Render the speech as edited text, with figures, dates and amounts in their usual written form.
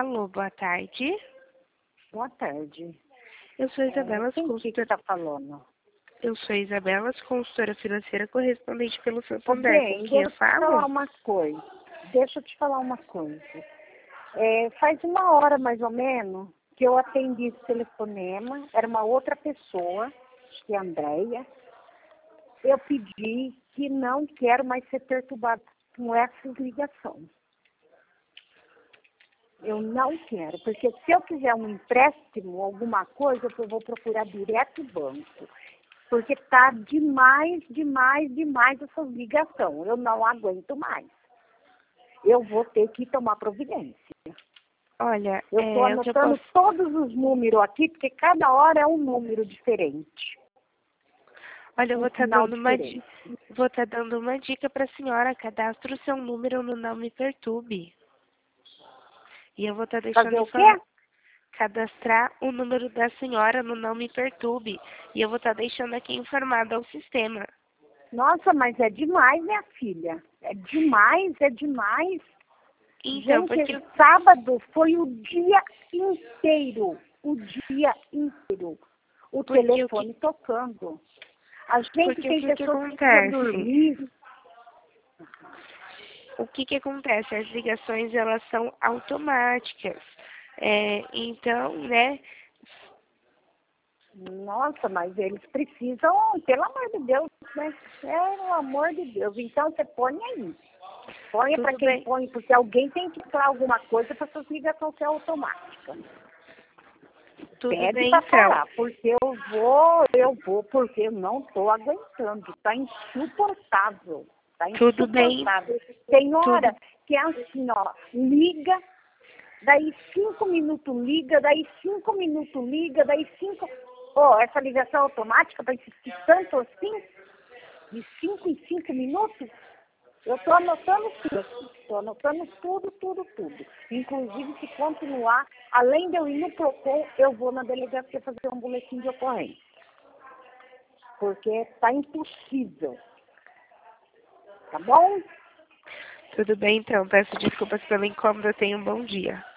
Alô, boa tarde. Boa tarde. Eu sou Isabela, Quem que consultora. está falando? Eu sou Isabela, consultora financeira correspondente pelo Ô, Santander. bem, Com quem eu deixa eu te falar falo? uma coisa. Deixa eu te falar uma coisa. Faz 1 hora, mais ou menos, que eu atendi esse telefonema. Era uma outra pessoa, acho que é a Andréia. Eu pedi que não quero mais ser perturbado com essas ligações. Eu não quero, porque se eu quiser um empréstimo, alguma coisa, eu vou procurar direto o banco. Porque tá demais essas ligações. Eu não aguento mais. Eu vou ter que tomar providência. Olha, Eu estou o que eu anotando posso... todos os números aqui, porque cada hora é um número diferente. Olha, eu vou Um estar sinal dando uma diferente. dica para a senhora. Cadastre o seu número no Não Me Perturbe. E eu vou estar deixando Fazer o quê? cadastrar o número da senhora no Não Me Perturbe. E eu vou estar deixando aqui informado ao sistema. Nossa, mas é demais, minha filha. É demais. Então, Gente, porque sábado foi o dia inteiro. O dia inteiro. O Porque telefone tocando. A gente porque o tem que que pessoas que precisam acontece? dormir. O que que acontece? As ligações, elas são automáticas. Então, né? Nossa, mas eles precisam, pelo amor de Deus, né? Pelo amor de Deus. Então você põe aí. Põe para Tudo quem bem. põe, porque alguém tem que falar alguma coisa para essas ligações ser automáticas. Tudo Pede bem, para então. falar, porque porque eu não estou aguentando. Está insuportável. Está Tudo bem. insuportável. Tem Tudo. hora que é assim, ó, liga, daí 5 minutos liga, daí 5 minutos liga, daí 5. Ó, essa ligação automática para insistir tanto assim, de 5 em 5 minutos, eu estou anotando tudo. Estou anotando tudo. Inclusive, se continuar, além de eu ir no PROCON, eu vou na delegacia fazer um boletim de ocorrência. Porque está impossível. Tá bom? Tudo bem, então. Peço desculpas pelo incômodo. Tenha um bom dia.